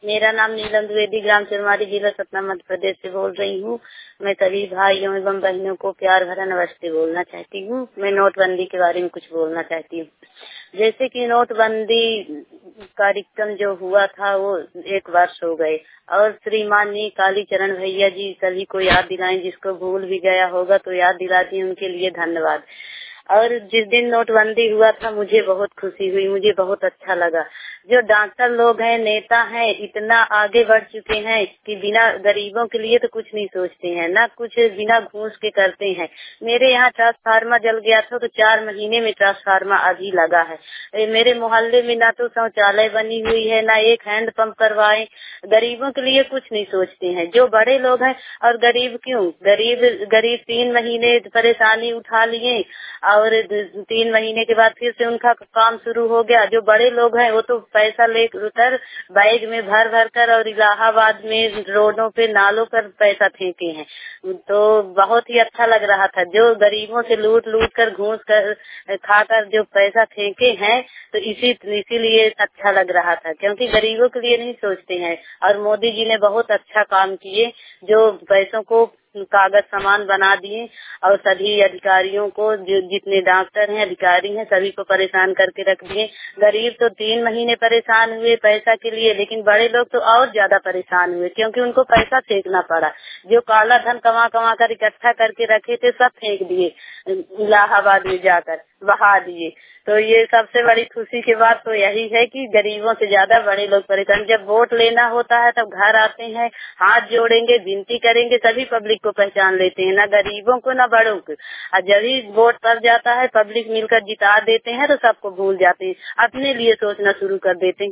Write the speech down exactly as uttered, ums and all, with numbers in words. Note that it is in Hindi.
मेरा नाम नीलम द्विवेदी, ग्राम चिरमारी, जिला सतना, मध्य प्रदेश से बोल रही हूँ। मैं सभी भाइयों एवं बहनों को प्यार भरा नमस्ते बोलना चाहती हूँ। मैं नोटबंदी के बारे में कुछ बोलना चाहती हूँ। जैसे कि नोटबंदी कार्यक्रम जो हुआ था वो एक वर्ष हो गए और श्रीमान जी कालीचरण भैया जी सभी को याद दिलाएं, जिसको भूल भी गया होगा तो याद दिला दी, उनके लिए धन्यवाद। और जिस दिन नोटबंदी हुआ था मुझे बहुत खुशी हुई, मुझे बहुत अच्छा लगा। जो डॉक्टर लोग हैं, नेता हैं, इतना आगे बढ़ चुके हैं कि बिना गरीबों के लिए तो कुछ नहीं सोचते हैं, ना कुछ बिना घूस के करते हैं। मेरे यहाँ ट्रांसफार्मर जल गया था तो चार महीने में ट्रांसफार्मर अभी लगा है। मेरे मोहल्ले में ना तो शौचालय बनी हुई है, ना एक हैंड पंप करवाए। गरीबों के लिए कुछ नहीं सोचते हैं। जो बड़े लोग हैं, और गरीब क्यों, गरीब गरीब तीन महीने परेशानी उठा लिए और तीन महीने के बाद फिर से उनका काम शुरू हो गया। जो बड़े लोग हैं वो तो पैसा लेकर बैग में भर भर कर और इलाहाबाद में रोडों पे नालों पर पैसा फेंके हैं। तो बहुत ही अच्छा लग रहा था। जो गरीबों से लूट लूट कर घूस कर खाकर जो पैसा फेंके हैं, तो इसी इसीलिए अच्छा लग रहा था, क्योंकि गरीबों के लिए नहीं सोचते हैं। और मोदी जी ने बहुत अच्छा काम किए, जो पैसों को कागज सामान बना दिए और सभी अधिकारियों को, जो जितने डॉक्टर हैं, अधिकारी हैं, सभी को परेशान करके रख दिए। गरीब तो तीन महीने परेशान हुए पैसा के लिए, लेकिन बड़े लोग तो और ज्यादा परेशान हुए, क्योंकि उनको पैसा फेंकना पड़ा। जो काला धन कमा कमा कर इकट्ठा करके रखे थे सब फेंक दिए, इलाहाबाद में जाकर बहा दिए। तो ये सबसे बड़ी खुशी की बात तो यही है कि गरीबों से ज्यादा बड़े लोग परेशान। जब वोट लेना होता है तब घर आते हैं, हाथ जोड़ेंगे, विनती करेंगे, सभी पब्लिक को पहचान लेते हैं, ना गरीबों को ना बड़ों को। और जब ही वोट पड़ जाता है, पब्लिक मिलकर जिता देते हैं तो सबको भूल जाते हैं, अपने लिए सोचना शुरू कर देते हैं।